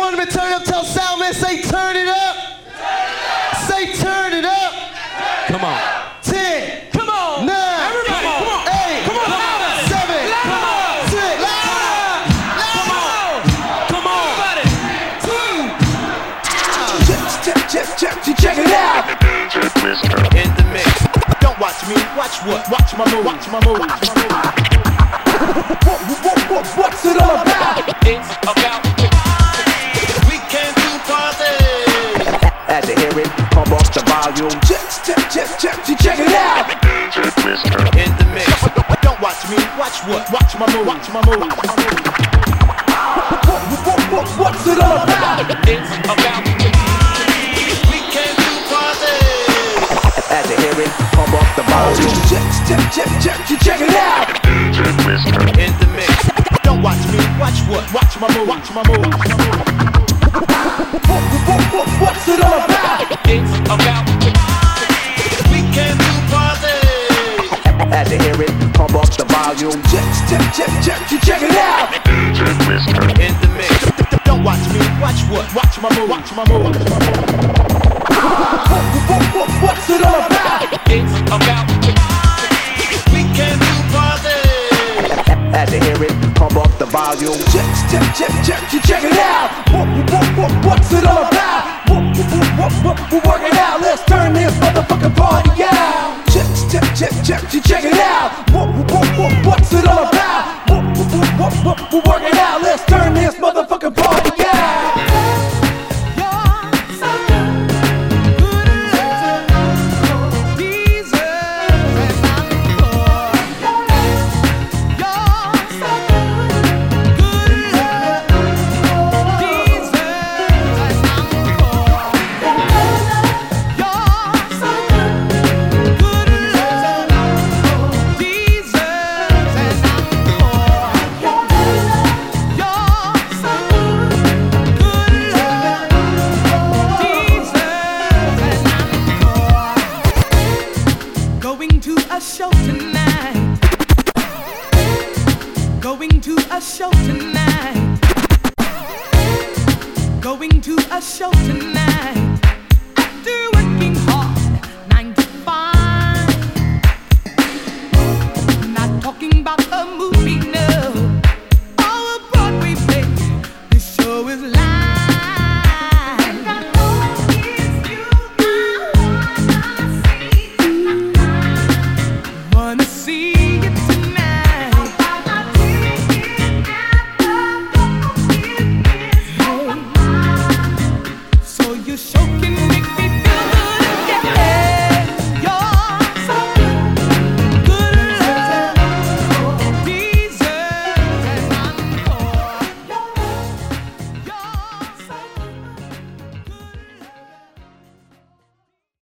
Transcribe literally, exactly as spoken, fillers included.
want them to turn up, tell Soundman, say turn it up. Say turn it up. Come on. ten. Come on. nine. Everybody. Come on. eight. Come on. seven. Come on. six. Come on. Come on. Check, check, check, check, check it out. In the mix. Don't watch me, watch what? Watch my move, watch my move, watch my move. What, what, what, what's it all about? It's about We came to party. Had to hear it, pump up the volume. Check, check, check, check, check, check it out. in the mix. Don't watch me, watch what? Watch my move, watch my move, watch my move. What, what, what, what's it all about? It's about We came to party. Had to hear it, pump up the volume. Check, check, check, check, check, check it out. in the mix. Don't watch me, watch what? Watch my move, watch my move, watch my move. What, what, what, what's it all about? It's about We came to party. Had to hear it, pump up the volume. Check, check, check, check, check, check it out. in the mix. Don't watch me, watch what? Watch my move, watch my move, watch my move. What, what, what, what's it all about? It's about We came to party. Had to hear it, pump up the volume. Check, check, check, check, check, check it out. What, what, what, what's it all about? What, what, what, what, we're working out. Let's turn this motherfucking party out. Check, check, check, check, check, check it out. What, what, what, what's it all about? What, what, what, what, we're working out. Let's turn this motherfucking party out. Going to a show tonight. Going to a show tonight. Going to a show tonight. After working hard, nine to five. Not talking about a movie, no. Or a Broadway play. This show is live.